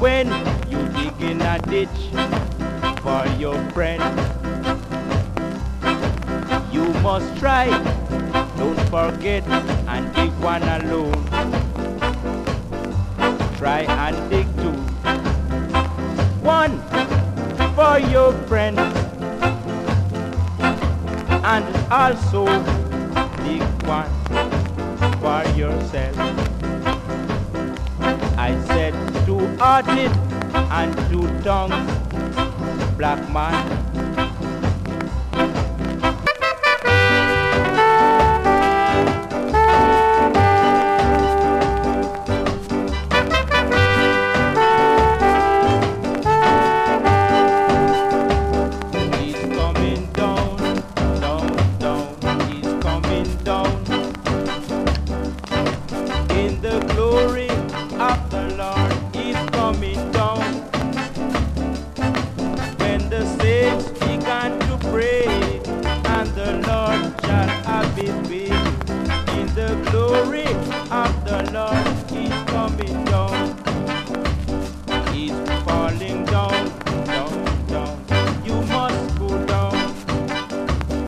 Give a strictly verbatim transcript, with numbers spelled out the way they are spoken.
When you dig in a ditch for your friend, you must try, don't forget, and dig one alone. Try and dig two, one for your friend, and also dig one for yourself. I said two hearted and two tongues, black man